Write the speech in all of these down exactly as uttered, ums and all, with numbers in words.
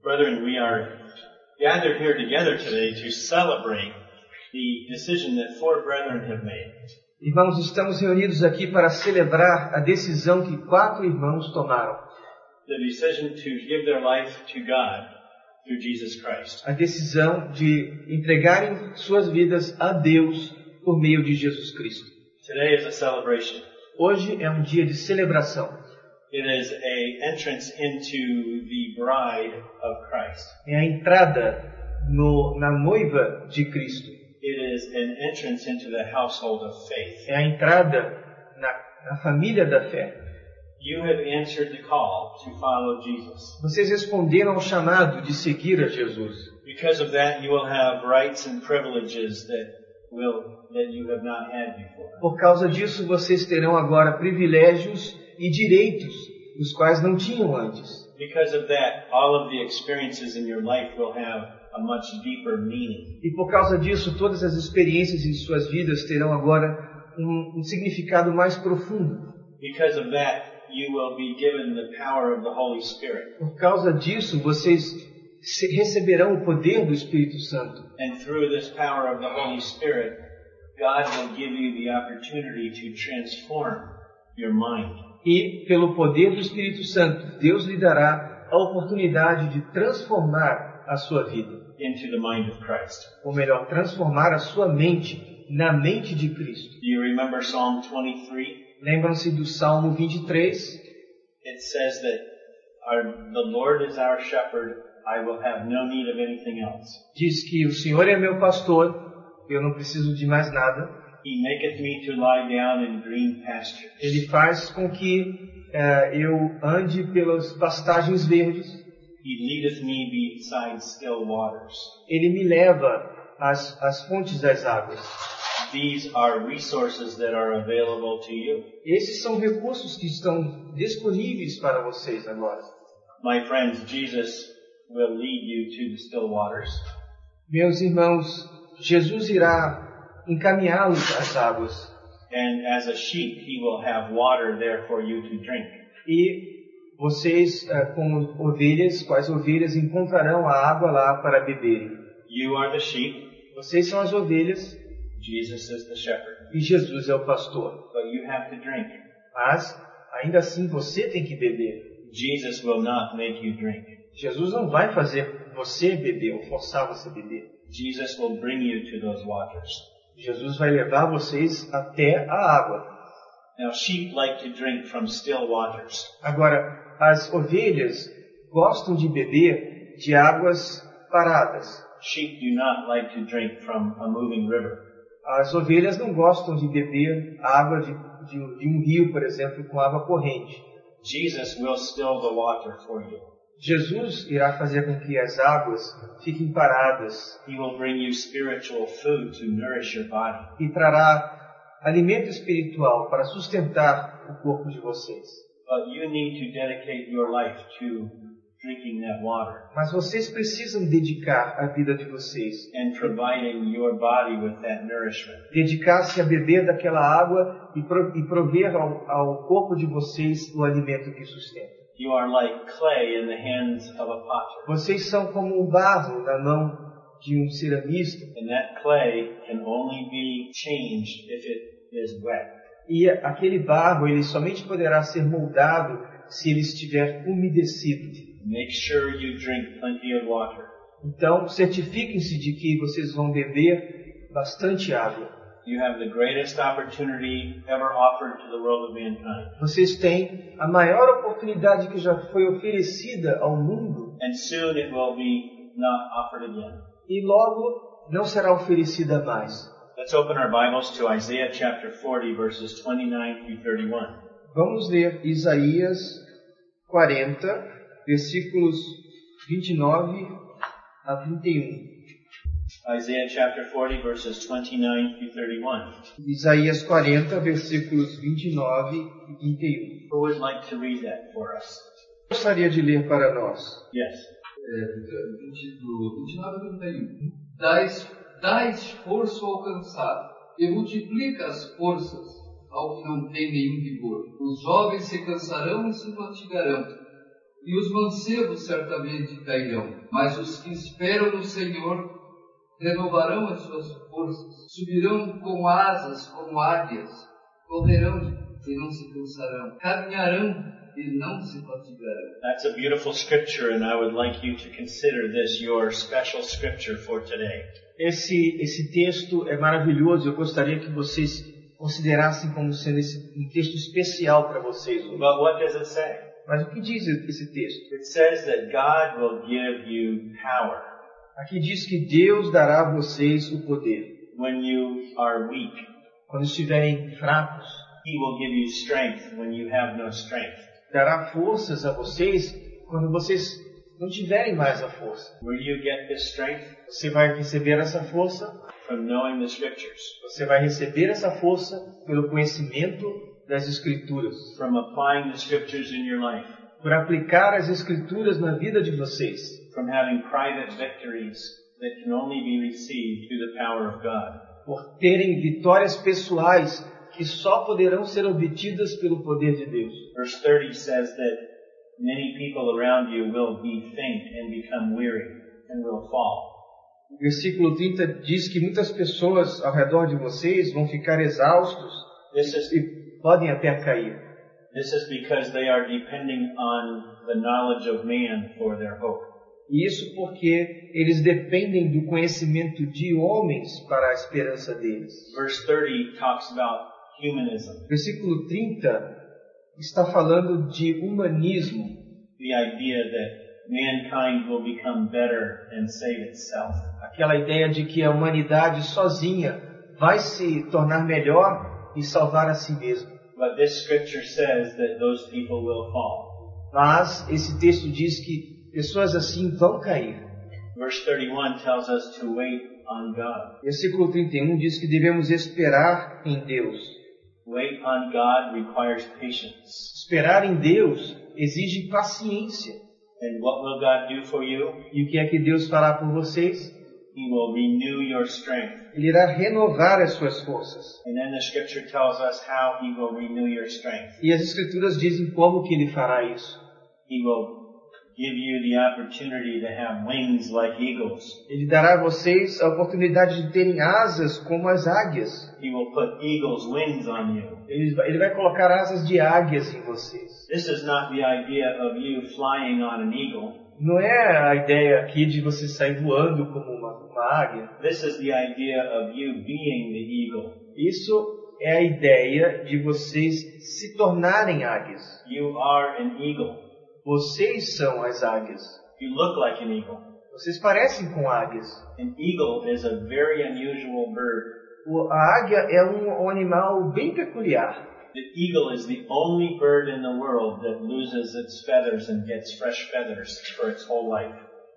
Brethren, we are gathered here together today to celebrate the decision that four brethren have made. Irmãos, estamos reunidos aqui para celebrar a decisão que quatro irmãos tomaram. The decision to give their life to God through Jesus Christ. A decisão de entregarem suas vidas a Deus por meio de Jesus Cristo. Today is a celebration. Hoje é um dia de celebração. It is a entrance into the bride of Christ. É a entrada no, na noiva de Cristo. It is an entrance into the household of faith. É a entrada na, na família da fé. You have answered the call to follow Jesus. Vocês responderam ao chamado de seguir a Jesus. Because of that, you will have rights and privileges that will that you have not had before. Por causa disso, vocês terão agora privilégios e direitos, os quais não tinham antes. Because of that, all of the experiences in your life will have a much deeper meaning. E por causa disso, todas as experiências em suas vidas terão agora um, um significado mais profundo. Because of that, you will be given the power of the Holy Spirit. Por causa disso, vocês receberão o poder do Espírito Santo. And through this power of the Holy Spirit, God will give you the opportunity to transform your mind. E pelo poder do Espírito Santo, Deus lhe dará a oportunidade de transformar a sua vida. Into the mind of Christ. Ou melhor, transformar a sua mente na mente de Cristo. Do you remember Psalm twenty-three? Lembram-se do Salmo vinte e três? It says that our, the Lord is our shepherd, I will have no need of anything else. Diz que o Senhor é meu pastor, eu não preciso de mais nada. He maketh me to lie down in green pastures. Ele faz com que uh, eu ande pelas pastagens verdes. He leadeth me beside still waters. Ele me leva às, às fontes das águas. These are resources that are available to you. Esses são recursos que estão disponíveis para vocês agora. My friends, Jesus will lead you to the still waters. Meus irmãos, Jesus irá encaminhá-los às águas. And as a sheep, he will have water there for you to drink. E vocês, como ovelhas, quais ovelhas encontrarão a água lá para beberem. You are the sheep. Vocês são as ovelhas. Jesus is the shepherd. E Jesus é o pastor. But you have to drink. Mas, ainda assim, você tem que beber. Jesus will not make you drink. Jesus não vai fazer você beber ou forçar você a beber. Jesus will bring you to those waters. Jesus vai levar vocês até a água. Now, sheep like to drink from still waters. Agora, as ovelhas gostam de beber de águas paradas. Sheep do not like to drink from a moving river. As ovelhas não gostam de beber água de, de, de um rio, por exemplo, com água corrente. Jesus will still the water for you. Jesus irá fazer com que as águas fiquem paradas. He will bring you spiritual food to nourish your body. E trará alimento espiritual para sustentar o corpo de vocês. But you need to dedicate your life to drinking that water. Mas vocês precisam dedicar a vida de vocês. And providing your body with that nourishment. Dedicar-se a beber daquela água e, pro, e prover ao, ao corpo de vocês o alimento que sustenta. You are like clay in the hands of a potter. Vocês são como um barro na mão de um ceramista. And that clay can only be changed if it is wet. E aquele barro, ele somente poderá ser moldado se ele estiver umedecido. Make sure you drink plenty of water. Então, certifiquem-se de que vocês vão beber bastante água. You have the greatest opportunity ever offered to the world of mankind. Vocês têm a maior oportunidade que já foi oferecida ao mundo. And soon it will be not offered again. E logo não será oferecida mais. Let's open our Bibles to Isaiah chapter forty, verses twenty-nine through thirty-one. Vamos ler Isaías quarenta, versículos vinte e nove a trinta e um. Isaiah chapter forty, verses twenty-nine through thirty-one. Isaías quarenta, versículos vinte e nove e trinta e um. Who would like to read that for us? Gostaria de ler para nós. Yes. É, vinte, do vinte e nove a trinta e um. Dá, dá esforço ao cansado e multiplica as forças ao que não tem nenhum vigor. Os jovens se cansarão e se fatigarão, E os mancebos certamente cairão, mas os que esperam no Senhor renovarão as suas forças, subirão com asas como águias, correrão e não se cansarão, caminharão e não se fatigarão. That's a beautiful scripture, and I would like you to consider this your special scripture for today. Esse, esse texto é maravilhoso. Eu gostaria que vocês considerassem como sendo esse, um texto especial para vocês hoje. But what does it say? Mas o que diz esse texto? It says that God will give you power Aqui diz que Deus dará a vocês o poder. when you are weak. Quando estiverem fracos, He will give you strength when you have no strength. dará forças a vocês quando vocês não tiverem mais a força. Where you get this strength? Você vai receber essa força, From knowing the scriptures, você vai receber essa força pelo conhecimento das Escrituras, from applying the scriptures in your life, por aplicar as Escrituras na vida de vocês, from having private victories that can only be received through the power of God. por terem vitórias pessoais que só poderão ser obtidas pelo poder de Deus. Verse thirty says that many people around you will be faint and become weary and will fall. O versículo trinta diz que muitas pessoas ao redor de vocês vão ficar exaustos This is, e podem até cair. this is because they are depending on the knowledge of man for their hope. E isso porque eles dependem do conhecimento de homens para a esperança deles. Verse thirty talks about humanism, Versículo trinta está falando de humanismo, the idea that mankind will become better and save itself. aquela ideia de que a humanidade sozinha vai se tornar melhor e salvar a si mesma. But this scripture says that those people will fall. Mas esse texto diz que pessoas assim vão cair. Verse thirty-one tells us to wait on God. Versículo trinta e um diz que devemos esperar em Deus. Wait on God requires patience. Esperar em Deus exige paciência. And what will God do for you? E o que é que Deus fará por vocês? He will renew your strength. Ele irá renovar as suas forças. And then the scripture tells us how He will renew your strength. E as Escrituras dizem como que Ele fará isso. He will give you the opportunity to have wings like eagles. Ele dará a vocês a oportunidade de terem asas como as águias. He will put eagle's wings on you. Ele vai, ele vai colocar asas de águias em vocês. This is not the idea of you flying on an eagle. Não é a ideia aqui de você sair voando como uma, uma águia. This is the idea of you being the eagle. Isso é a ideia de vocês se tornarem águias. You are an eagle. Vocês são as águias. You look like an eagle. Vocês parecem com águias. An eagle is a very unusual bird. O- A águia é um, um animal bem peculiar. The eagle is the only bird in the world that loses its feathers and gets fresh feathers for its whole life.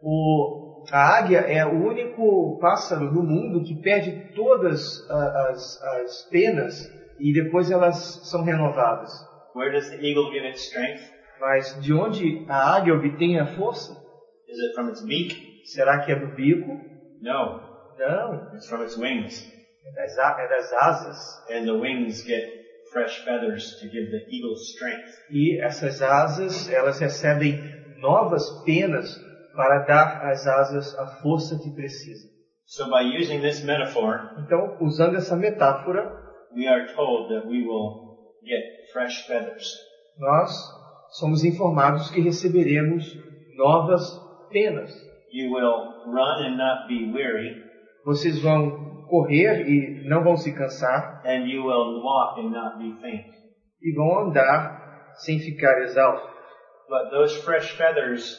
O, a águia é o único pássaro no mundo que perde todas a- as, as penas e depois elas são renovadas. Where does the eagle get its strength? Mas de onde a águia obtém a força? Is it from its beak? Será que é do bico? No, Não, it's from its wings. é das, a- é das asas. And the wings get fresh feathers to give the eagle strength. E essas asas, elas recebem novas penas para dar às asas a força que precisa. So by using this metaphor, Então, usando essa metáfora, we are told that we will get fresh feathers. nós somos informados que receberemos novas penas. You will run and not be weary, Vocês vão correr e não vão se cansar, and you will walk and not be faint. e vão andar sem ficar exaustos. But those fresh feathers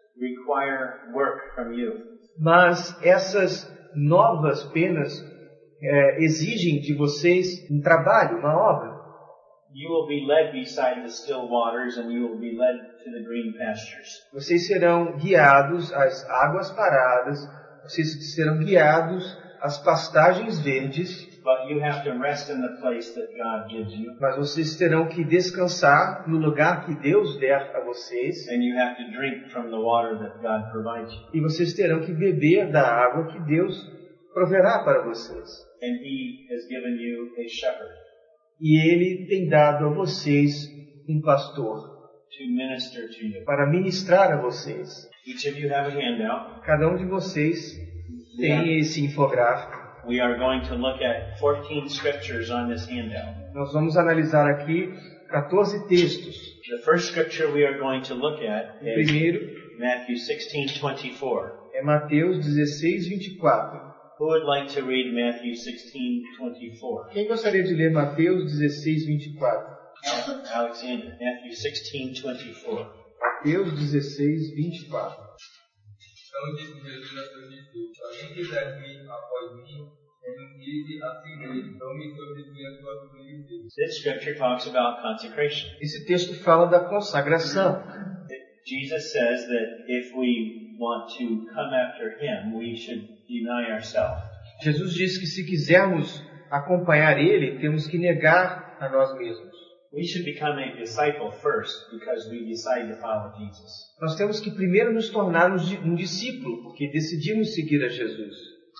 require work from you. Mas essas novas penas eh, exigem de vocês um trabalho, uma obra. You will be led beside the still waters, and you will be led to the green pastures. Vocês serão guiados às águas paradas, vocês serão guiados às pastagens verdes, But you have to rest in the place that God gives you, mas vocês terão que descansar no lugar que Deus der a vocês, and you have to drink from the water that God provides you. e vocês terão que beber da água que Deus proverá para vocês. And He has given you a shepherd E Ele tem dado a vocês um pastor to minister to you. para ministrar a vocês. Each of you have a handout. Cada um de vocês tem esse infográfico. We are going to look at fourteen scriptures on this handout. Nós vamos analisar aqui quatorze textos. The first scripture we are going to look at O is primeiro Matthew sixteen twenty-four. é Mateus dezesseis, vinte e quatro. Who would like to read Matthew sixteen twenty-four? Quem gostaria de ler Mateus dezesseis, vinte e quatro? Alexander, Matthew sixteen twenty-four. Mateus dezesseis, vinte e quatro. Então disse Jesus a seus discípulos: se alguém quiser vir após mim, renuncie a si mesmo, tome sobre si a sua cruz e siga. This scripture talks about consecration. Esse texto fala da consagração. Jesus says that if we want to come after him, we should deny ourselves. Jesus diz que se quisermos acompanhar Ele, temos que negar a nós mesmos. We should become a disciple first because we decide to follow Jesus. Nós temos que primeiro nos tornarmos um discípulo, porque decidimos seguir a Jesus.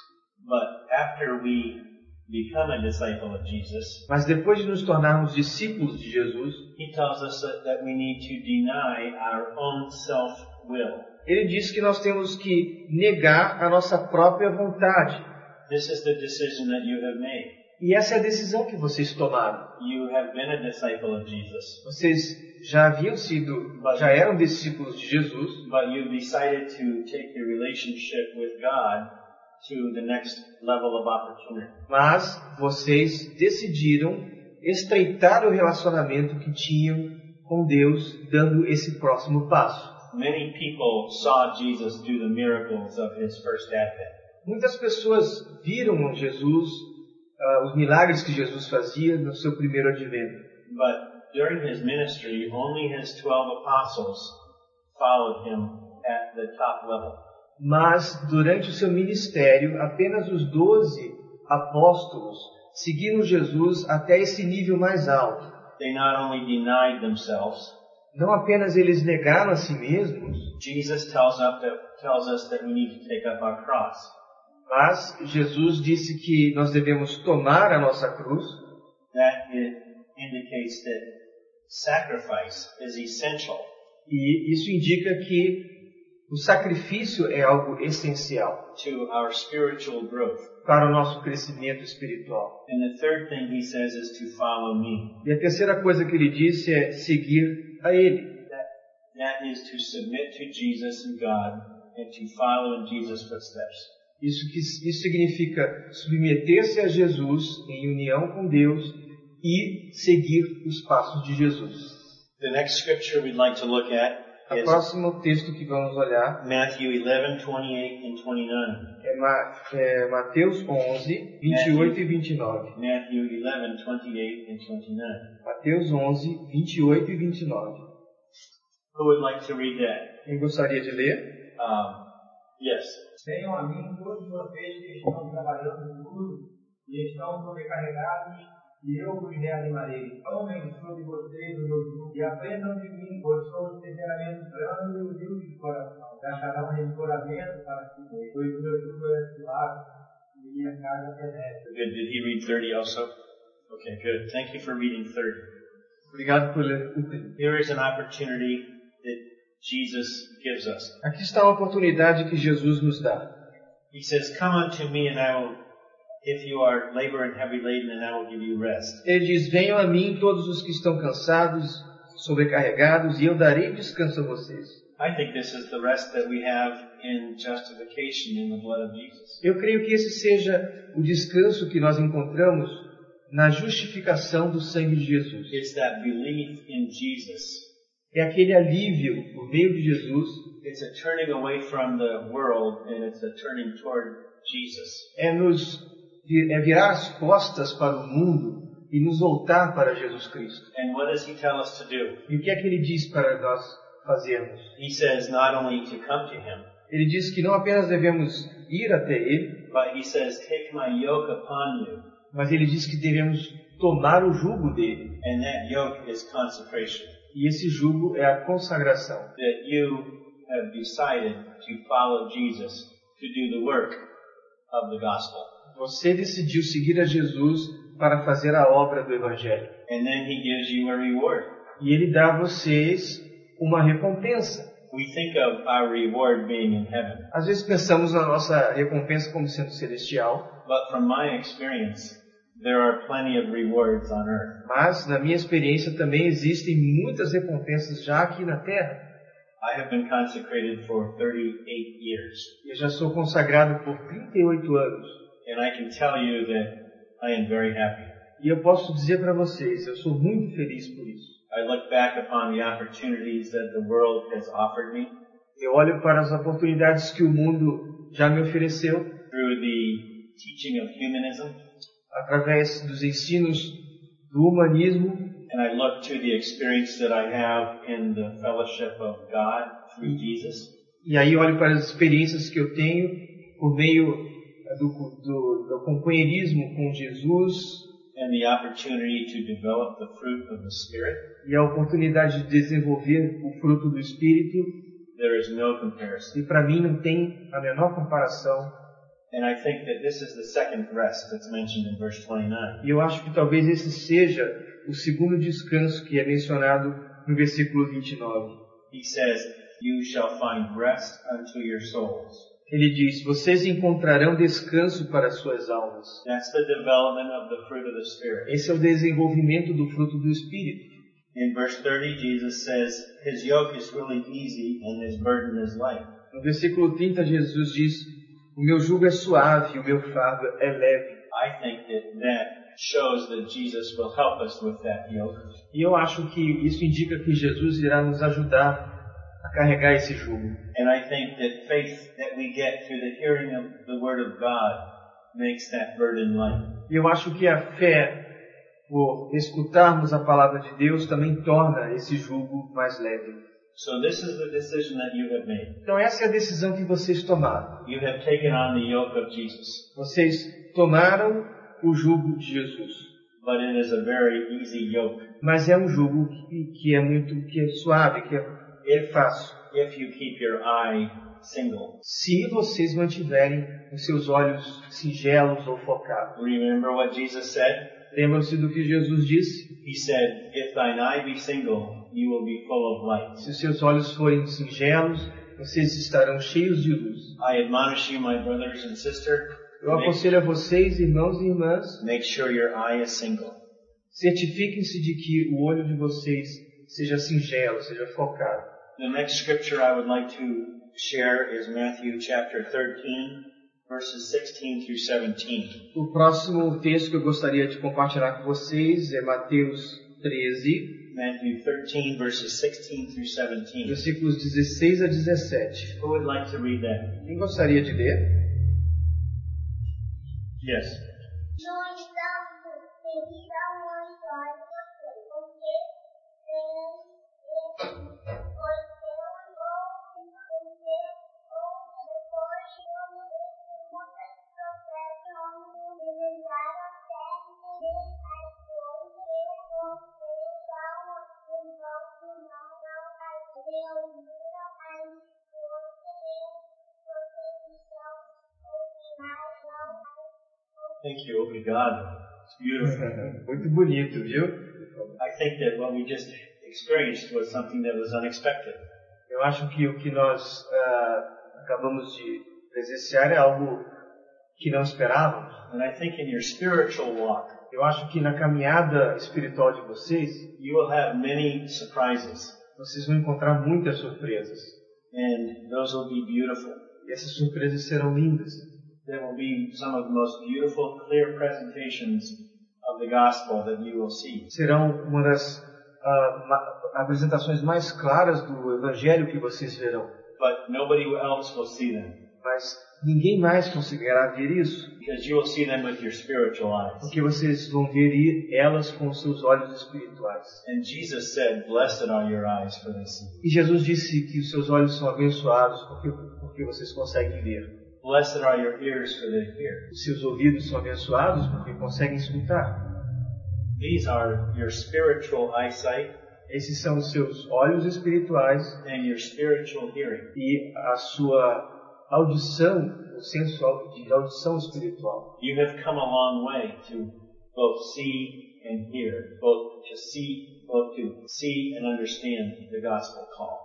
But after we become a disciple of Jesus, Mas depois de nos tornarmos discípulos de Jesus, he tells us that, that we need to deny our own self-will. Ele diz que nós temos que negar a nossa própria vontade. This is the decision that you have made. E essa é a decisão que vocês tomaram. You have been a disciple of Jesus, Vocês já haviam sido, já eram discípulos de Jesus, but you've decided to take your relationship with God to the next level of opportunity. mas vocês decidiram estreitar o relacionamento que tinham com Deus, dando esse próximo passo. Many people saw Jesus do the miracles of his first advent. Muitas pessoas viram Jesus, uh, os milagres que Jesus fazia no seu primeiro advento. But during his ministry, only his twelve apostles followed him at the top level. Mas durante o seu ministério, apenas os doze apóstolos seguiram Jesus até esse nível mais alto. They not only denied themselves, Não apenas eles negaram a si mesmos, Jesus tells, up that, tells us that we need to take up our cross. mas Jesus disse que nós devemos tomar a nossa cruz. That it indicates that sacrifice is essential E isso indica que o sacrifício é algo essencial to our spiritual growth. para o nosso crescimento espiritual. And the third thing he says is to follow me. E a terceira coisa que ele disse é seguir a Ele. That, that is to submit to Jesus and God and to follow in Jesus' footsteps. Isso, que, isso significa submeter-se a Jesus em união com Deus e seguir os passos de Jesus. The next scripture we'd like to look at O is próximo texto que vamos olhar Matthew eleven, twenty-eight and twenty-nine. é, Ma, é Mateus onze, vinte e oito e vinte e nove. Matthew eleven, twenty-eight and twenty-nine. Mateus onze, vinte e oito e vinte e nove. Who would like to read that? Quem gostaria de ler? Um, yes. Venham a mim todos vocês que estão trabalhando duro e estão sobrecarregados, e eu vos reanimarei. Tomem sobre vocês o meu jugo e aprendam de mim, pois sou sinceramente brando e humilde de coração. Acharão encorajamento para si mesmos, pois o meu jugo é suave e minha carga é leve. Good. Did he read thirty also? Okay, good. Thank you for reading thirty. Obrigado por ler o texto. Here is an opportunity that Jesus gives us. Aqui está uma oportunidade que Jesus nos dá. He says, "Come unto me, and I will, if you are labor and heavy laden, and I will give you rest." Ele diz, venham a mim todos os que estão cansados, sobrecarregados, e eu darei descanso a vocês. I think this is the rest that we have in justification in the blood of Jesus. Eu creio que esse seja o descanso que nós encontramos na justificação do sangue de Jesus. It's that belief in Jesus. É aquele alívio por meio de Jesus, It's a turning away from the world, and it's a turning toward Jesus. é, nos, é virar as costas para o mundo e nos voltar para Jesus Cristo. And what does he tell us to do? E o que é que ele diz para nós fazermos? He says not only to come to him, Ele diz que não apenas devemos ir até Ele, but he says, take my yoke upon you. mas Ele diz que devemos tomar o jugo dele. And that yoke is consecration. E esse jugo é a consagração. That you have decided to follow Jesus to do the work of the gospel. Você decidiu seguir a Jesus para fazer a obra do Evangelho. And then he gives you a reward. E Ele dá a vocês uma recompensa. We think of our reward being in heaven, Às vezes pensamos na nossa recompensa como sendo celestial, but from my experience, there are plenty of rewards on earth. mas na minha experiência também existem muitas recompensas já aqui na Terra. I have been consecrated for thirty-eight years, Eu já sou consagrado por trinta e oito anos. and I can tell you that I am very happy. E eu posso dizer para vocês, eu sou muito feliz por isso. I look back upon the opportunities that the world has offered me Eu olho para as oportunidades que o mundo já me ofereceu, through the teaching of humanism, através dos ensinos do humanismo, and I look to the experience that I have in the fellowship of God through Jesus. e aí olho para as experiências que eu tenho por meio do, do, do companheirismo com Jesus, And the opportunity to develop the fruit of the Spirit. e a oportunidade de desenvolver o fruto do Espírito, There is no comparison. e para mim não tem a menor comparação. And I think that this is the second rest that's mentioned in verse twenty-nine. E eu acho que talvez esse seja o segundo descanso que é mencionado no versículo vinte e nove. He says, "You shall find rest unto your souls." Ele diz, vocês encontrarão descanso para as suas almas. That's the development of the fruit of the Spirit. Esse é o desenvolvimento do fruto do Espírito. In verse thirty, Jesus says, "His yoke is really easy and his burden is light." No versículo trinta, Jesus diz, o meu jugo é suave e o meu fardo é leve. I think that that shows that Jesus will help us with that yoke. E eu acho que isso indica que Jesus irá nos ajudar a carregar esse jugo. And I think that faith that we get through the hearing of the Word of God makes that burden light. E eu acho que a fé, por escutarmos a palavra de Deus, também torna esse jugo mais leve. So this is the decision that you have made. Então essa é a decisão que vocês tomaram. You have taken on the yoke of Jesus, Vocês tomaram o jugo de Jesus. but it is a very easy yoke Mas é um jugo que, que é muito, que é suave, que é, é fácil. if you keep your eye single. Se vocês mantiverem os seus olhos singelos ou focados. Remember what Jesus said? Lembram-se do que Jesus disse? He said, "If thine eye be single, you will be full of light." Se os seus olhos forem singelos, vocês estarão cheios de luz. I admonish you, my brothers and sisters, Eu aconselho a vocês, irmãos e irmãs, make sure your eye is single. certifiquem-se de que o olho de vocês seja singelo, seja focado. The next scripture I would like to share is Matthew chapter thirteen, verses sixteen through seventeen. O próximo texto que eu gostaria de compartilhar com vocês é Mateus treze, Matthew thirteen, verses sixteen through seventeen. versículos dezesseis a dezessete. Who would like to read that? Quem gostaria de ler? Yes. Não estamos devido a uma história porque pois eu vou entender ou depois quando muitas profetas não desejaram até entender as coisas que aconteceram enquanto não não as reuniram as coisas porque estão ouvindo não as Thank you. Obrigado. It's beautiful. Muito bonito, viu? I think that what we just experienced was something that was unexpected. Eu acho que o que nós ah, acabamos de presenciar é algo que não esperávamos. And I think in your spiritual walk, Eu acho que na caminhada espiritual de vocês, you will have many surprises. vocês vão encontrar muitas surpresas. And those will be beautiful. E essas surpresas serão lindas. There will be some of the most beautiful, clear presentations of the gospel that you will see. Serão uma das ah, ma- apresentações mais claras do Evangelho que vocês verão. But nobody else will see them, Mas ninguém mais conseguirá ver isso, because you will see them with your spiritual eyes. porque vocês vão ver i- elas com os seus olhos espirituais. And Jesus said, "Blessed are your eyes, for they see." E Jesus disse que os seus olhos são abençoados porque, porque vocês conseguem ver. Blessed are your ears, for they hear. Os seus ouvidos são abençoados porque conseguem escutar. These are your spiritual eyesight Esses são os seus olhos espirituais and your spiritual hearing. e a sua audição, o senso au- de audição espiritual. You have come a long way to both see and hear, both to see both to see and understand the gospel call.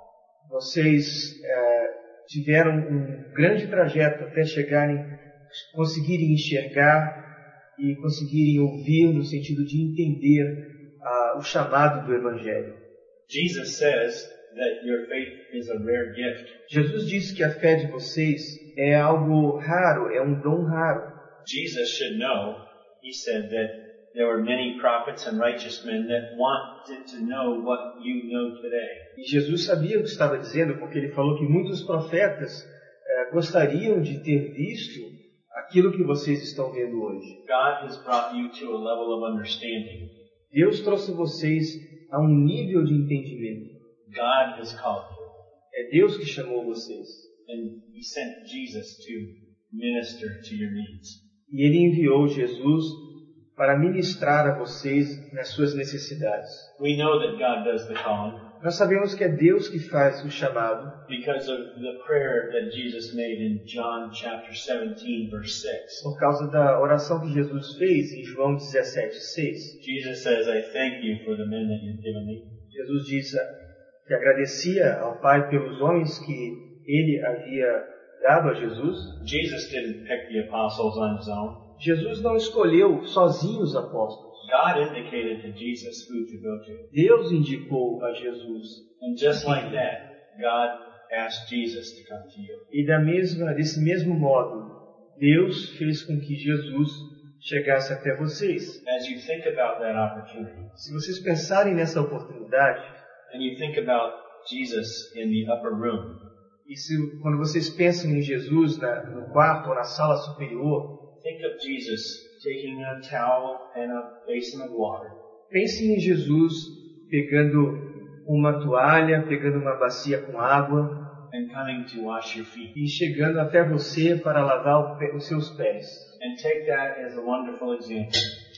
Vocês eh, tiveram um grande trajeto até chegarem, conseguirem enxergar e conseguirem ouvir no sentido de entender ah, o chamado do Evangelho. Jesus says that your faith is a rare gift. Jesus disse que a fé de vocês é algo raro, é um dom raro. Jesus should know, he said that there were many prophets and righteous men that wanted to know what you know today. E Jesus sabia o que estava dizendo, porque ele falou que muitos profetas eh, gostariam de ter visto aquilo que vocês estão vendo hoje. God has brought you to a level of understanding. Deus trouxe vocês a um nível de entendimento. God has called you. É Deus que chamou vocês. And he sent Jesus to minister to your needs. E ele enviou Jesus para ministrar a vocês nas suas necessidades. We know that God does the calling Nós sabemos que é Deus que faz o chamado because of the prayer that Jesus made in John chapter seventeen verse six. por causa da oração que Jesus fez em João dezessete, seis. Jesus says, I thank you for the men that you've given me. Jesus disse que agradecia ao Pai pelos homens que ele havia dado a Jesus. Jesus didn't pick the apostles on his own. Jesus não escolheu sozinho os apóstolos. God indicated to Jesus who to go to. Deus indicou a Jesus. And just like that, God asked Jesus to come to you. E da mesma, desse mesmo modo, Deus fez com que Jesus chegasse até vocês. As you think about that opportunity, Se vocês pensarem nessa oportunidade, and you think about Jesus in the upper room, e se, quando vocês pensam em Jesus na, no quarto ou na sala superior, think of Jesus taking a towel and a basin of water, pensem em Jesus pegando uma toalha, pegando uma bacia com água and coming to wash your feet. e chegando até você para lavar o pé- os seus pés. And take that as a wonderful example.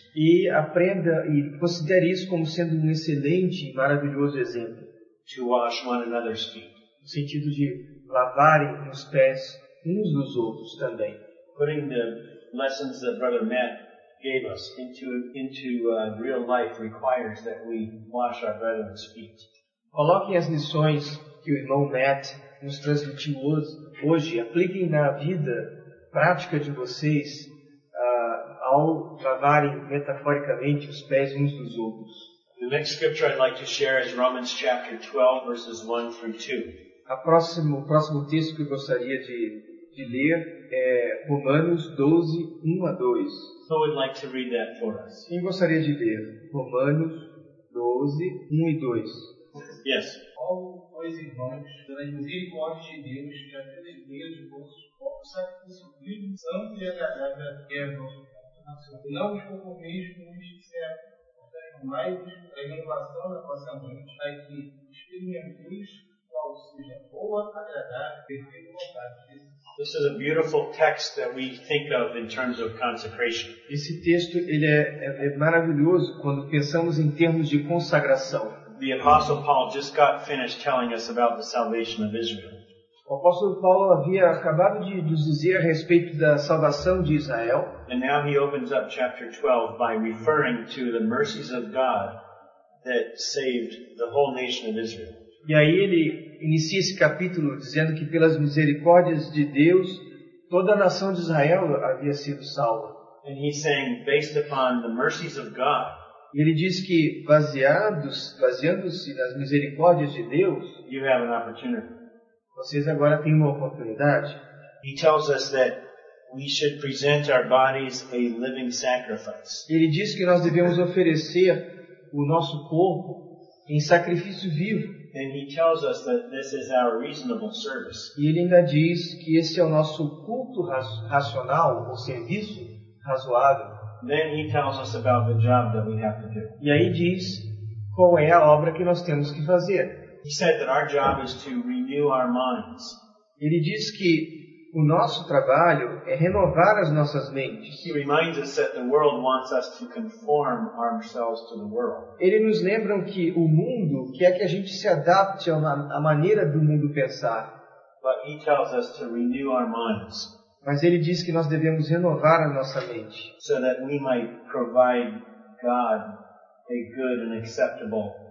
E aprenda e considere isso como sendo um excelente e maravilhoso exemplo, To wash one another's feet. no sentido de lavarem os pés uns dos outros também. Putting the lessons that Brother Matt gave us into into uh, real life requires that we wash our brethren's feet. Coloquem as lições que o irmão Matt nos transmitiu hoje, hoje apliquem na vida prática de vocês ah, ao lavarem metaforicamente os pés uns dos outros. The next scripture I'd like to share is Romans chapter twelve, verses one through two. A próximo, o próximo texto que eu gostaria de, de ler é Romanos doze, um a dois. Who would like to read that for us? Quem gostaria de ler? Romanos doze, um e dois. Yes. Paulo, pois, irmãos, pelas misericórdias de Deus, já teve Deus de vossos corpos sacrifício vivo, santo e agradável, que é a vossa consumação. E não vos conformeis com os que servem, mas a renovação da vossa mente, para que experimenteis qual seja a boa, agradável e perfeita vontade de Deus. This is a beautiful text that we think of in terms of consecration. Esse texto ele é, é, é maravilhoso quando pensamos em termos de consagração. The Apostle Paul just got finished telling us about the salvation of Israel. O apóstolo Paulo havia acabado de nos dizer a respeito da salvação de Israel. And now he opens up chapter twelve by referring to the mercies of God that saved the whole nation of Israel. E aí ele inicia esse capítulo dizendo que pelas misericórdias de Deus, toda a nação de Israel havia sido salva. And he's saying, based upon the mercies of God, E ele diz que baseados, baseando-se nas misericórdias de Deus, you have an opportunity. vocês agora têm uma oportunidade. He tells us that we should present our bodies a living sacrifice. Ele diz que nós devemos oferecer o nosso corpo em sacrifício vivo. And he tells us that this is our reasonable service. E ele ainda diz que esse é o nosso culto ra- racional, ou serviço razoável. Then he tells us about the job that we have to do. E aí diz qual é a obra que nós temos que fazer. He said that our job is to renew our minds. Ele diz que o nosso trabalho é renovar as nossas mentes. He reminds us that the world wants us to conform ourselves to the world. Ele nos lembra que o mundo quer que a gente se adapte a uma- à maneira do mundo pensar. But he tells us to renew our minds Mas ele diz que nós devemos renovar a nossa mente, so that we might provide God a good and acceptable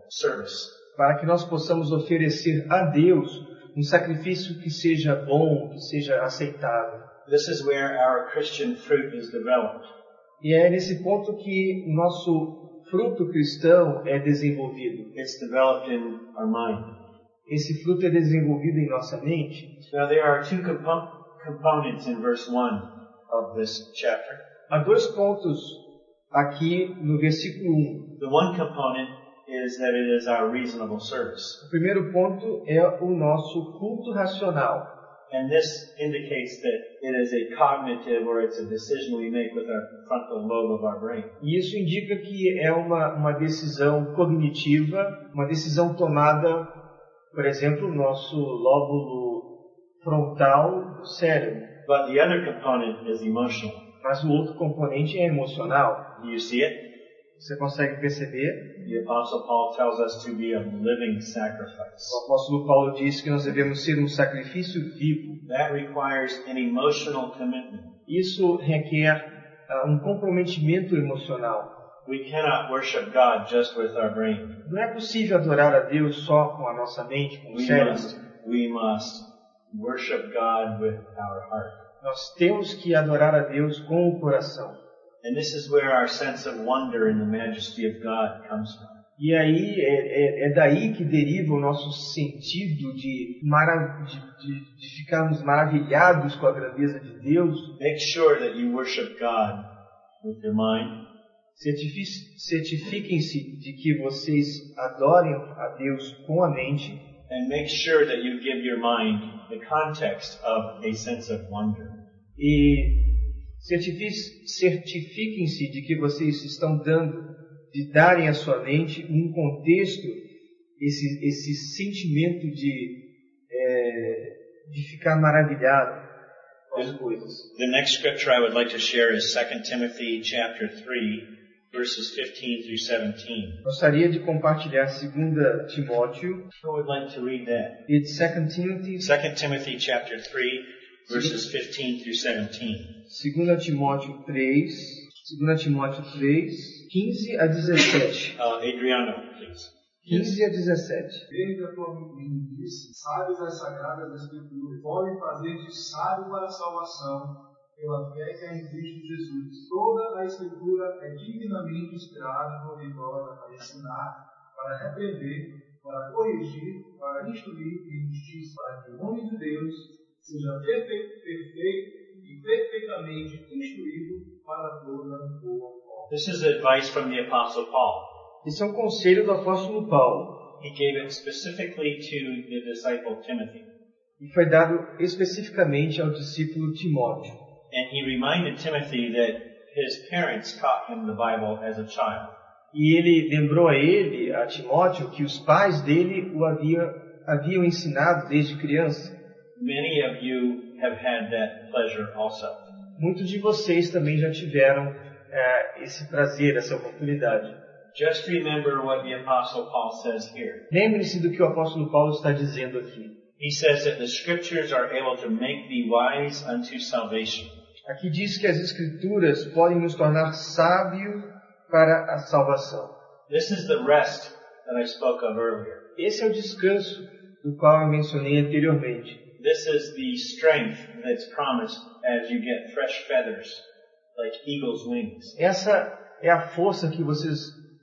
service. Para que nós possamos oferecer a Deus um sacrifício que seja bom, que seja aceitável. This is where our Christian fruit is developed. E é nesse ponto que o nosso fruto cristão é desenvolvido. It's developed in our mind. Esse fruto é desenvolvido em nossa mente. Now there are two compo- components in verse one of this chapter. Há dois pontos aqui no versículo um. The one component is that it is our reasonable service. O primeiro ponto é o nosso culto racional. And this indicates that it is a cognitive or it's a decision we make with our frontal lobe of our brain. E isso indica que é uma, uma decisão cognitiva, uma decisão tomada, por exemplo, no nosso lóbulo frontal do cérebro. But the other component is emotional. Mas o outro componente é emocional. Do you see it? Você consegue perceber? The Apostle Paul tells us to be a living sacrifice. O apóstolo Paulo diz que nós devemos ser um sacrifício vivo. That requires an emotional commitment. Isso requer uh, um comprometimento emocional. We cannot worship God just with our brain. Não é possível adorar a Deus só com a nossa mente, com o We cérebro. must, we must worship God with our heart. Nós temos que adorar a Deus com o coração. And this is where our sense of wonder in the majesty of God comes from. E aí é, é, é daí que deriva o nosso sentido de, mara, de, de, de ficarmos maravilhados com a grandeza de Deus. Make sure that you worship God with your mind. Certifi- Certifiquem-se de que vocês adorem a Deus com a mente. And make sure that you give your mind the context of a sense of wonder. E certifi- certifiquem-se de que vocês estão dando, de darem à sua mente um contexto, esse, esse sentimento de, é, de ficar maravilhado com as coisas. The next scripture I would like to share is Second Timothy chapter three, verses fifteen through seventeen. Gostaria de compartilhar dois Timóteo. Who would like to read that? It's Second Timothy, Second Timothy chapter three, verses fifteen through seventeen. dois Timóteo três, dois Timóteo três, quinze a dezessete. Uh, Adriano, please. quinze a dezessete. Veja como me disse, sábios das sagradas escrituras, podem fazer-te sábio para a salvação, pela fé que é em Cristo Jesus. Toda a escritura é divinamente inspirada e proveitosa para ensinar, para repreender, para corrigir, para instruir em justiça, para que o homem de Deus seja perfeito, perfeito e perfeitamente instruído para toda boa obra. This is advice from the Apostle Paul. Esse é um conselho do apóstolo Paulo. He gave it specifically to the disciple Timothy. E foi dado especificamente ao discípulo Timóteo. And he reminded Timothy that his parents taught him the Bible as a child. E ele lembrou a ele, a Timóteo, que os pais dele o havia, haviam ensinado desde criança. Many of you have had that pleasure also. Muitos de vocês também já tiveram é, esse prazer, essa oportunidade. Just remember what the Apostle Paul says here. Lembre-se do que o apóstolo Paulo está dizendo aqui. He says that the Scriptures are able to make thee wise unto salvation. Aqui diz que as Escrituras podem nos tornar sábios para a salvação. This is the rest that I spoke of earlier. Esse é o descanso do qual eu mencionei anteriormente. This is the strength that's promised as you get fresh feathers, like eagle's wings. Essa é a força que vocês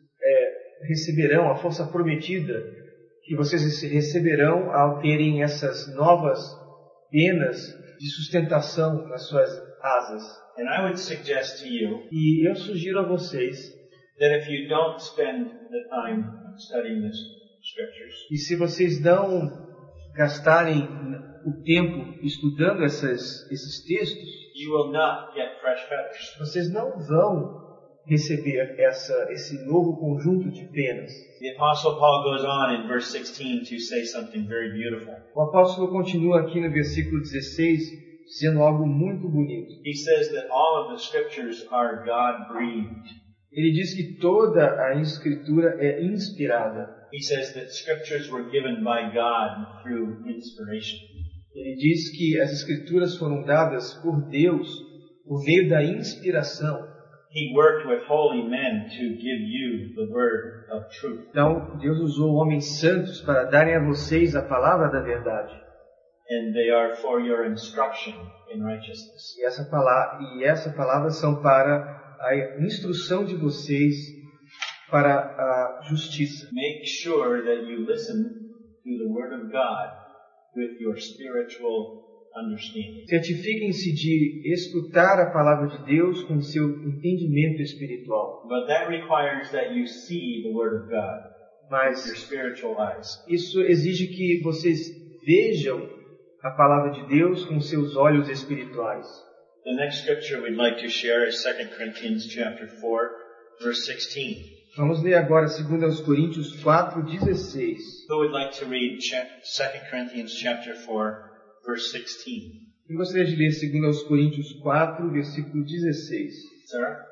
é, receberão, a força prometida que vocês receberão ao terem essas novas penas de sustentação nas suas asas. And I would suggest to you E eu sugiro a vocês that if you don't spend the time studying the Scriptures, que se vocês não gastarem o tempo estudando essas, esses textos, you will not get fresh feathers. vocês não vão receber essa, esse novo conjunto de penas. The Apostle Paul goes on in verse sixteen to say something very beautiful. O apóstolo continua aqui no versículo dezesseis, dizendo algo muito bonito. He says that all of the Scriptures are God-breathed. Ele diz que toda a Escritura é inspirada. He says that Scriptures were given by God through inspiration. Ele diz que as Escrituras foram dadas por Deus por meio da inspiração. He worked with holy men to give you the word of truth. Então, Deus usou homens santos para darem a vocês a palavra da verdade. And they are for your instruction in righteousness. E essa palavra, e essa palavra são para a instrução de vocês para a justiça. Make sure that you listen to the word of God with your spiritual understanding. Certifiquem-se de escutar a palavra de Deus com seu entendimento espiritual. But that requires that you see the word of God with Mas your spiritual eyes. isso exige que vocês vejam a palavra de Deus com seus olhos espirituais. The next scripture we'd like to share is Second Corinthians chapter four, verse sixteen. Vamos ler agora dois Coríntios quatro, dezesseis. Who would like to read Second Corinthians chapter four, verse sixteen? Eu gostaria de ler dois Coríntios quatro, versículo dezesseis. Sarah?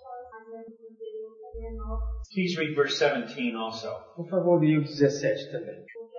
Please read verse seventeen also. Por favor, leia o dezessete também.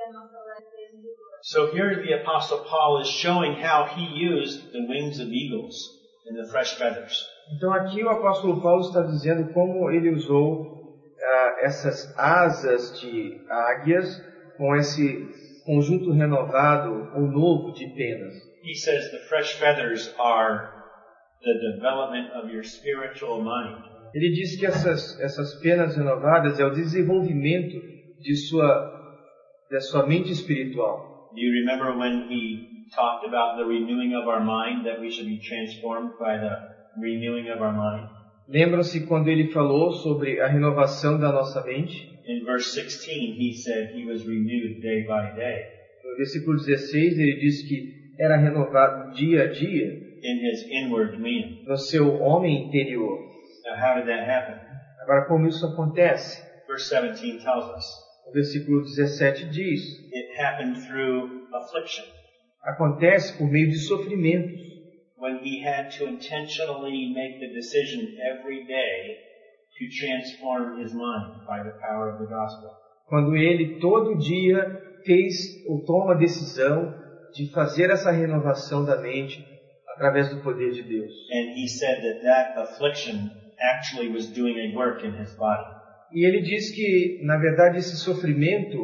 So here the Apostle Paul is showing how he used the wings of eagles and the fresh feathers. Então aqui o apóstolo Paulo está dizendo como ele usou uh, essas asas de águias com esse conjunto renovado ou novo de penas. He says the fresh feathers are the development of your spiritual mind. Ele diz que essas, essas penas renovadas é o desenvolvimento de sua, da sua mente espiritual. Do you remember when he talked about the renewing of our mind, that we should be transformed by the renewing of our mind? Lembram-se quando ele falou sobre a renovação da nossa mente? In verse sixteen, he said he was renewed day by day. No versículo dezesseis, ele diz que era renovado dia a dia in his inward man. no seu homem interior. Now, how did that happen? Agora, como isso acontece? Verse seventeen tells us. O versículo dezessete diz: It happened through affliction. Acontece por meio de sofrimentos. When he had to intentionally make the decision every day to transform his mind by the power of the gospel. Quando ele todo dia fez ou toma a decisão de fazer essa renovação da mente através do poder de Deus. And he said that that affliction actually was doing a work in his body. E ele diz que, na verdade, esse sofrimento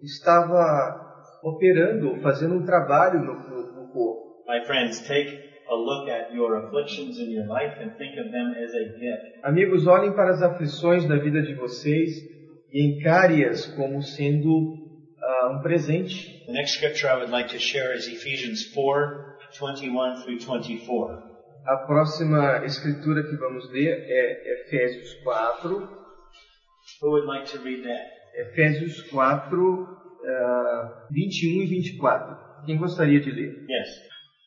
estava operando, fazendo um trabalho no, no, no corpo. My friends, take a look at your afflictions in your life and think of them as a gift. Amigos, olhem para as aflições da vida de vocês e encare-as como sendo uh, um presente. The next scripture I would like to share is Ephesians four, twenty-one through twenty-four. A próxima escritura que vamos ler é Efésios quatro. Who would like to read that? Efésios quatro, uh, vinte e um e vinte e quatro. Quem gostaria de ler? Yes.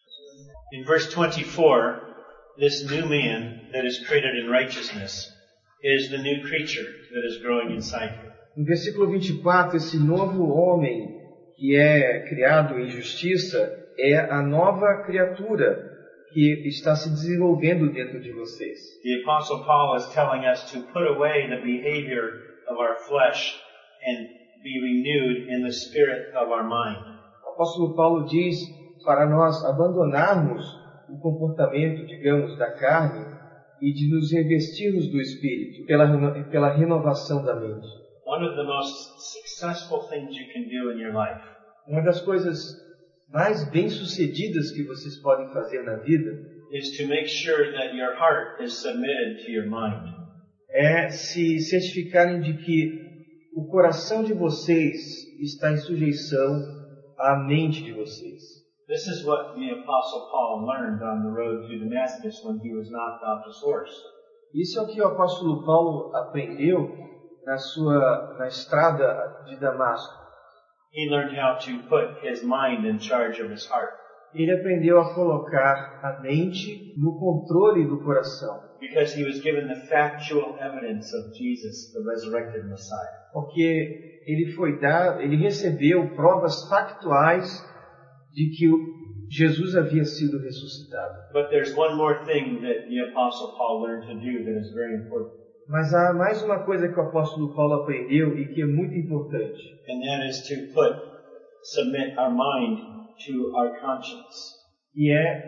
In verse twenty-four, this new man that is created in righteousness is the new creature that is growing inside you. No versículo vinte e quatro, esse novo homem que é criado em justiça é a nova criatura que está se desenvolvendo dentro de vocês. The Apostle Paul is telling us to put away the behavior of our flesh and be renewed in the spirit of our mind. O apóstolo Paulo diz para nós abandonarmos o comportamento, digamos, da carne e de nos revestirmos do Espírito pela, pela renovação da mente. One of the most successful things you can do in your life Uma das coisas mais bem-sucedidas que vocês podem fazer na vida is to make sure that your heart is submitted to your mind. é se certificarem de que o coração de vocês está em sujeição à mente de vocês. This is what the Apostle Paul learned on the road to Damascus when he was knocked off his horse. Isso é o que o apóstolo Paulo aprendeu na sua na estrada de Damasco. He learned how to put his mind in charge of his heart. Ele aprendeu a colocar a mente no controle do coração. Because he was given the factual evidence of Jesus, the resurrected Messiah. Porque ele foi dado, ele recebeu provas factuais de que Jesus havia sido ressuscitado. But there's one more thing that the Apostle Paul learned to do that is very important. Mas há mais uma coisa que o apóstolo Paulo aprendeu e que é muito importante. And that is to put, submit our mind to our conscience. E é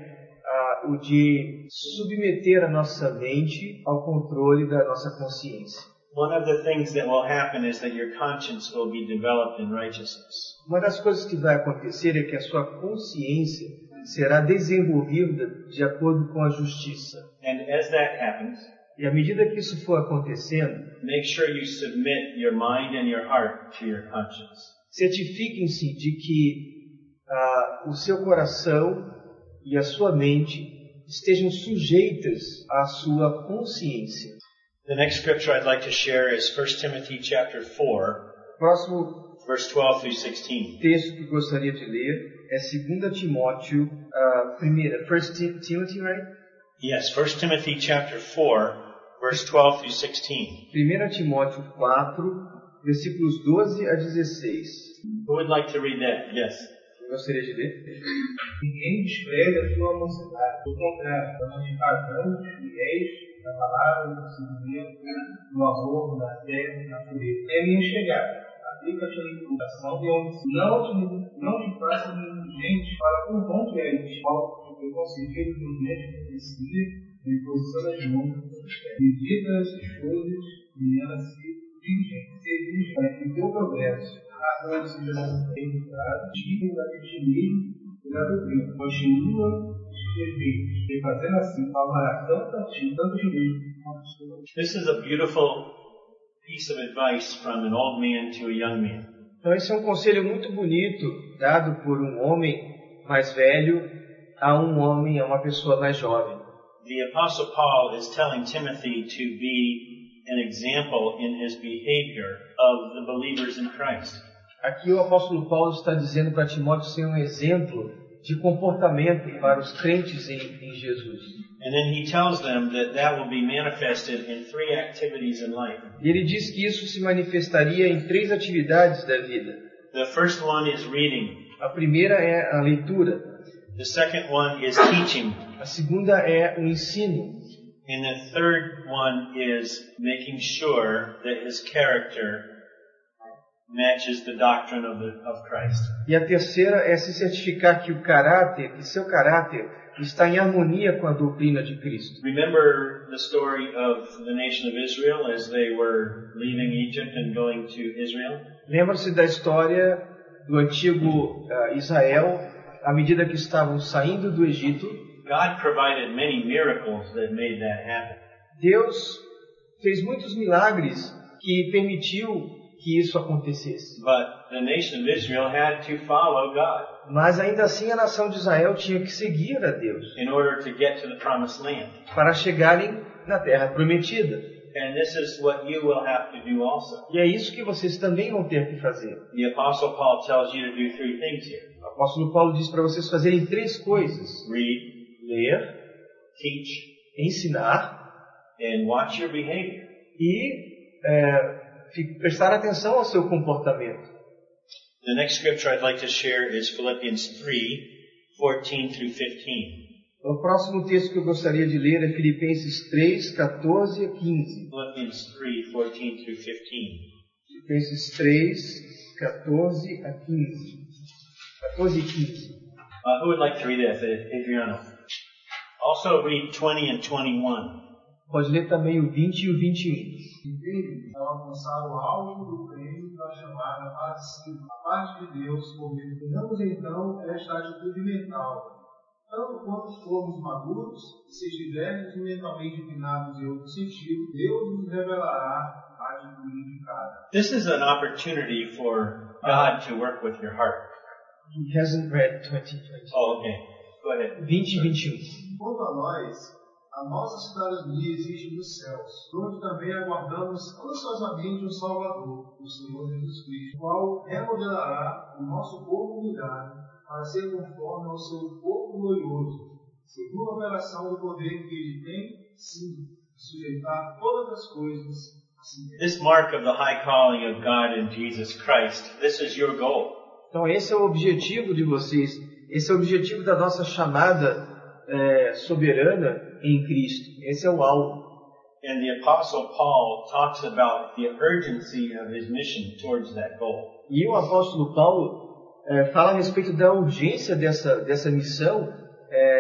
ah, o de submeter a nossa mente ao controle da nossa consciência. One of the things that will happen is that your conscience will be developed in righteousness. Uma das coisas que vai acontecer é que a sua consciência será desenvolvida de acordo com a justiça. And as that happens, E à medida que isso for acontecendo, make sure you submit your mind and your heart to your conscience. certifiquem-se de que ah, o seu coração e a sua mente estejam sujeitas à sua consciência. The next scripture I'd like to share is First Timothy chapter four, Próximo verse twelve through sixteen. texto que gostaria de ler é dois Timóteo, uh, primeira, First Timothy, right? Yes, First Timothy chapter four, verse twelve through sixteen. primeira Timóteo quatro, versículos doze a dezesseis. Who would like to read that? Yes. Eu gostaria de ler. Ninguém despreze a sua mocidade. Do contrário, santificai-vos fiéis na palavra, no sentimento, no amor, na fé, na pureza. É minha chegada. Aplica-te à educação e ao ensino. Não te, não te faças indulgente para com confiantes, falsos, preconcebidos, indulgentes, profecia, em posição das mãos, medida as coisas e elas se dirigem. Se dirigem para que o teu progresso a todos sejam registrados, dignos da cristianismo e da doutrina. Continua perfeitos, e fazendo assim, salvará tanto a ti, tanto a ti mesmo. This is a beautiful piece of advice from an old man to a young man. Então esse é um conselho muito bonito dado por um homem mais velho a um homem, a uma pessoa mais jovem. The Apostle Paul is telling Timothy to be an example in his behavior of the believers in Christ. Aqui o apóstolo Paulo está dizendo para Timóteo ser um exemplo de comportamento para os crentes em, em Jesus. And then he tells them that that will be manifested in three activities in life. E ele diz que isso se manifestaria em três atividades da vida. The first one is reading. A primeira é a leitura. The second one is teaching. A segunda é o ensino. And the third one is making sure that his character matches the doctrine of, the, of Christ. E a terceira é se certificar que o caráter, que seu caráter está em harmonia com a doutrina de Cristo. Remember the story of the nation of Israel as they were leaving Egypt and going to Israel? Lembra-se da história do antigo uh, Israel, à medida que estavam saindo do Egito. God provided many miracles that made that happen. Deus fez muitos milagres que permitiu que isso acontecesse. But the nation of Israel had to follow God Mas ainda assim a nação de Israel tinha que seguir a Deus in order to get to the promised land. para chegarem na terra prometida. And this is what you will have to do also. E é isso que vocês também vão ter que fazer. The Apostle Paul tells you to do three things here. O apóstolo Paulo diz para vocês fazerem três coisas: Read, ler, teach, ensinar and watch your behavior. e é, fi- prestar atenção ao seu comportamento. The next scripture I'd like to share is Philippians three, fourteen through fifteen. O próximo texto que eu gostaria de ler é Filipenses três, catorze a quinze. Philippians three, fourteen through fifteen. Filipenses três, catorze a quinze. catorze e quinze. Uh, who would like to read that? Adriano. Also read twenty and twenty-one. Pode ler também o vinte e o vinte e um. Entende? Ao alcançar o alvo do prêmio da chamada para si, a parte de Deus por meio. Tenhamos então esta atitude mental. Tanto quanto formos maduros, se estivermos mentalmente inclinados em outro sentido, Deus nos revelará a atitude indicada. This is an opportunity for God to work with your heart. He hasn't read twenty, twenty. Oh, okay. Go ahead. vinte e vinte e um. Quanto a nós, a nossa cidadania existe nos céus, onde também aguardamos ansiosamente o Salvador, o Senhor Jesus Cristo, o qual remodelará o nosso corpo humilhado para ser conforme ao seu corpo glorioso, segundo a operação do poder que ele tem, sim, de sujeitar todas as coisas a si mesmo. This mark of the high calling of God in Jesus Christ, this is your goal. Então esse é o objetivo de vocês. Esse é o objetivo da nossa chamada é, soberana em Cristo. Esse é o alvo. And the Apostle Paul talks about the urgency of his mission towards that goal. E o apóstolo Paulo é, fala a respeito da urgência dessa, dessa missão é,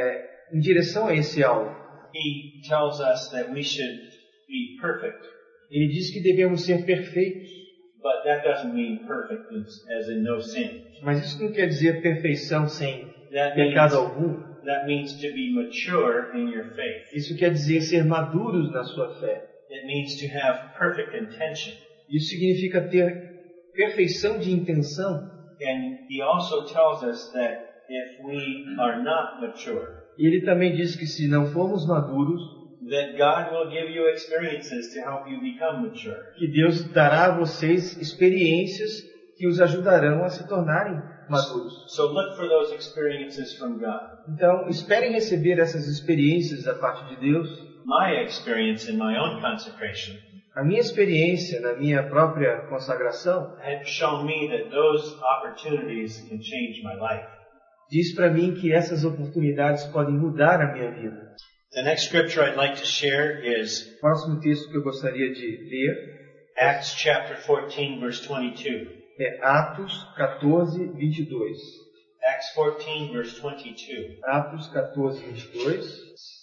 em direção a esse alvo. He tells us that we should be perfect, Ele diz que devemos ser perfeitos, but that doesn't mean perfect as, as in no sin. mas isso não quer dizer perfeição sem That means, pecado algum. that means to be mature in your faith. Isso quer dizer ser maduros na sua fé. It means to have perfect intention. Isso significa ter perfeição de intenção. And he also tells us that if we are not mature, E ele também diz que se não formos maduros, that God will give you experiences to help you become mature. que Deus dará a vocês experiências que os ajudarão a se tornarem maduros. So look for those experiences from God. Então, esperem receber essas experiências da parte de Deus. My experience in my own consecration A minha experiência na minha própria consagração had shown me that those opportunities can change my life. diz para mim que essas oportunidades podem mudar a minha vida. The next scripture I'd like to share is O próximo texto que eu gostaria de ler Acts chapter fourteen, verse twenty-two. é Atos catorze, vinte e dois. Acts fourteen, verse twenty-two. Atos catorze, vinte e dois.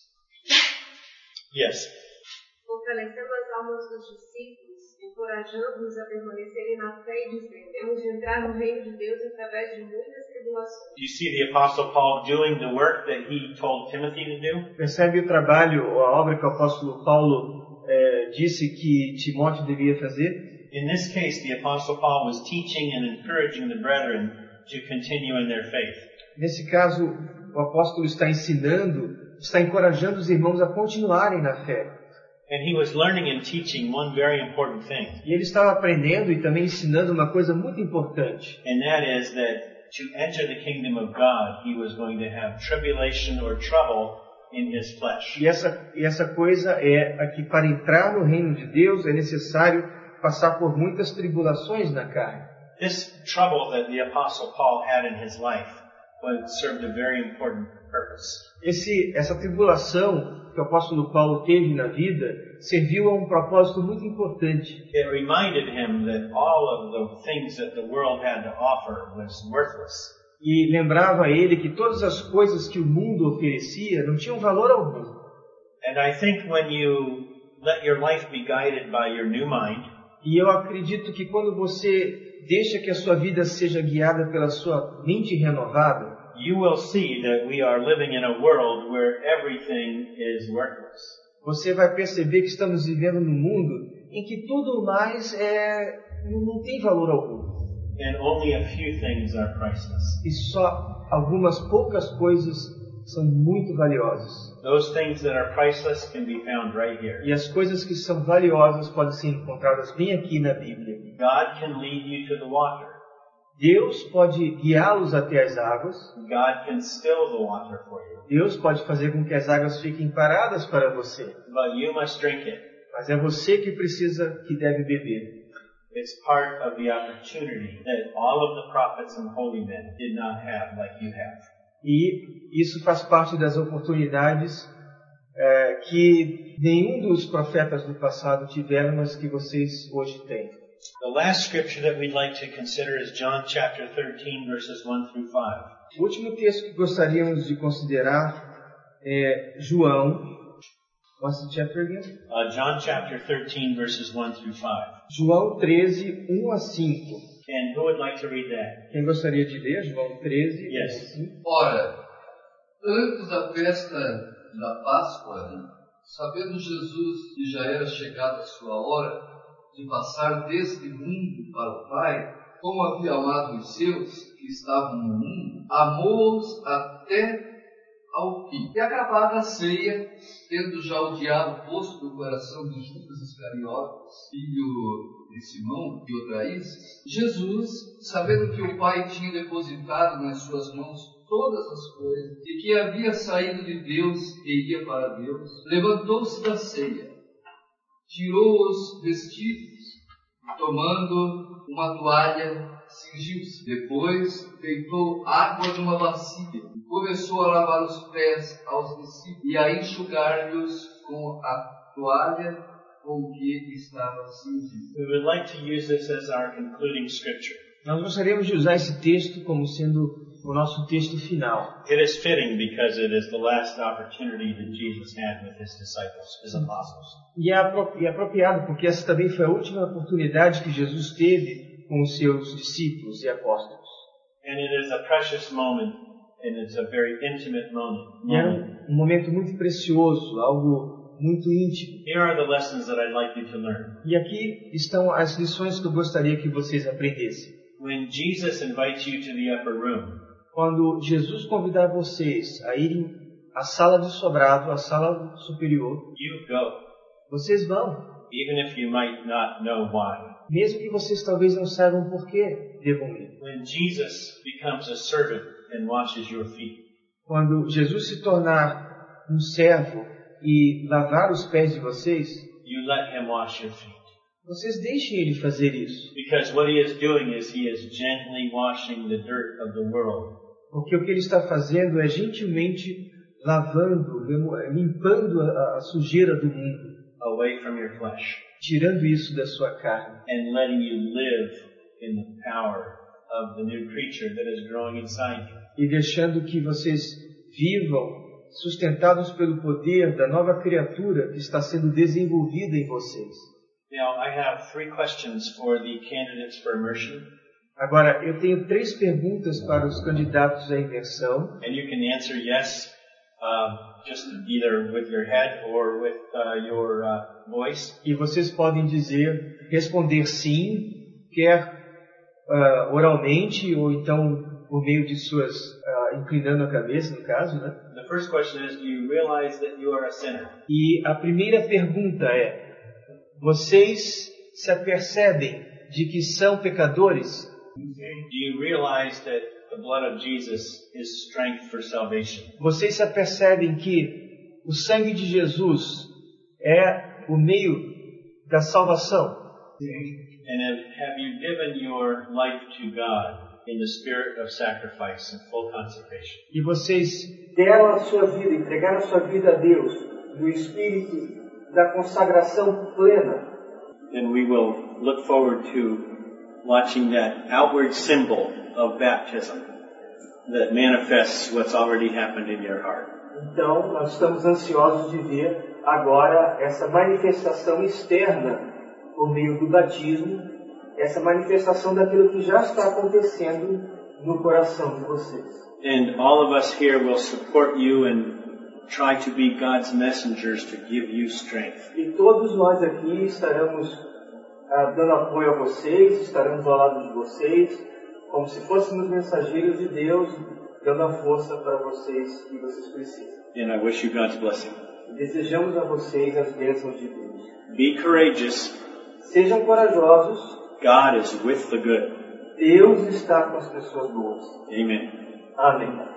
Yes. Fortalecendo as almas dos discípulos, encorajando-os a permanecerem na fé e dizendo, temos de entrar no reino de Deus através de muitas tribulações. You see the Apostle Paul doing the work that he told Timothy to do? Percebe o trabalho, a obra que o apóstolo Paulo eh, disse que Timóteo devia fazer? In this case, the Apostle Paul was teaching and encouraging the brethren to continue in their faith. Nesse caso, o apóstolo está ensinando, está encorajando os irmãos a continuarem na fé. And he was learning and teaching one very important thing. E ele estava aprendendo e também ensinando uma coisa muito importante. And that is that to enter the kingdom of God, he was going to have tribulation or trouble in his flesh. E essa, e essa coisa é a que para entrar no reino de Deus é necessário passar por muitas tribulações na carne. This trouble that the Apostle Paul had in his life was served a very important purpose. Esse, essa tribulação que o apóstolo Paulo teve na vida serviu a um propósito muito importante. It reminded him that all of the things that the world had to offer was worthless. E lembrava a ele que todas as coisas que o mundo oferecia não tinham valor algum. And I think when you let your life be guided by your new mind, E eu acredito que quando você deixa que a sua vida seja guiada pela sua mente renovada, you will see that we are living in a world where everything is worthless. você vai perceber que estamos vivendo num mundo em que tudo mais é, não tem valor algum. And only a few things are priceless. E só algumas poucas coisas são muito valiosas. Those things that are priceless can be found right here. E as coisas que são valiosas podem ser encontradas bem aqui na Bíblia. God can lead you to the water. Deus pode guiá-los até as águas. God can still the water for you. Deus pode fazer com que as águas fiquem paradas para você. But you must drink it. Mas é você que precisa, que deve beber. It's part of the opportunity that all of the prophets and holy men did not have like you have. E isso faz parte das oportunidades é, que nenhum dos profetas do passado tiveram, mas que vocês hoje têm. The last scripture that we'd like to consider is John chapter thirteen, verses one through five. O último texto que gostaríamos de considerar é João. What's the chapter again? Uh, John chapter thirteen, verses one through five. João treze, um a cinco. And who would like to read that? Quem gostaria de ler? João treze, Yes. um a cinco. Ora, antes da festa da Páscoa, sabendo Jesus que já era chegada a sua hora de passar deste mundo para o Pai, como havia amado os seus que estavam no mundo, amou-os até ao fim. E acabada a ceia, tendo já o diabo posto no coração de Judas Iscariotes, filho de Simão, que o traísse, Jesus, sabendo que o Pai tinha depositado nas suas mãos todas as coisas, e que havia saído de Deus e ia para Deus, levantou-se da ceia, tirou os vestidos, tomando uma toalha, cingiu-se. Depois deitou água numa bacia e começou a lavar os pés aos discípulos e a enxugar-lhes com a toalha com que estava cingido. We would like to use this as our concluding scripture. Nós gostaríamos de usar esse texto como sendo o nosso texto final. It is fitting because it is the last opportunity that Jesus had with his disciples, his apostles. E é, apro- e é apropriado, porque essa também foi a última oportunidade que Jesus teve com os seus discípulos e apóstolos. And it is a precious moment, and it's a very intimate moment. E era um, um momento muito precioso, algo muito íntimo. Here are the lessons that I'd like you to learn. E aqui estão as lições que eu gostaria que vocês aprendessem. When Jesus invites you to the upper room, Quando Jesus convidar vocês a irem à sala de sobrado, à sala superior, you go, vocês vão, even if you might not know why. mesmo que vocês talvez não saibam por que devam ir. When Jesus becomes a servant and washes your feet, Quando Jesus se tornar um servo e lavar os pés de vocês, you let him wash your feet. vocês deixem ele fazer isso. Because what he is doing is he is gently washing the dirt of the world. Porque o que ele está fazendo é gentilmente lavando, remo- limpando a, a sujeira do mundo, away from your flesh tirando isso da sua carne and letting you live in the power of the new creature that is growing inside you. e deixando que vocês vivam sustentados pelo poder da nova criatura que está sendo desenvolvida em vocês. Now, I have three questions for the candidates for immersion, Agora, eu tenho três perguntas para os candidatos à imersão. and you can answer yes, uh, just either with your head or with uh, your uh, voice. E vocês podem dizer, responder sim, quer uh, oralmente ou então por meio de suas, uh, inclinando a cabeça, no caso, né? The first question is, do you realize that you are a sinner? E a primeira pergunta é, vocês se apercebem de que são pecadores? Do you realize that the blood of Jesus is strength for salvation? Vocês se apercebem que o sangue de Jesus é o meio da salvação? And have, have you given your life to God in the spirit of sacrifice and full consecration? E vocês deram a sua vida, entregaram a sua vida a Deus no espírito da consagração plena? Then we will look forward to watching that outward symbol of baptism that manifests what's already happened in your heart. Então, nós estamos ansiosos de ver agora essa manifestação externa por meio do batismo, essa manifestação daquilo que já está acontecendo no coração de vocês. And all of us here will support you and try to be God's messengers to give you strength. E todos nós aqui estaremos ah, dando apoio a vocês, estaremos ao lado de vocês, como se fôssemos mensageiros de Deus, dando a força para vocês que vocês precisam. And I wish you God's blessing. Desejamos a vocês as bênçãos de Deus. Be courageous. Sejam corajosos. God is with the good. Deus está com as pessoas boas. Amen. Amém.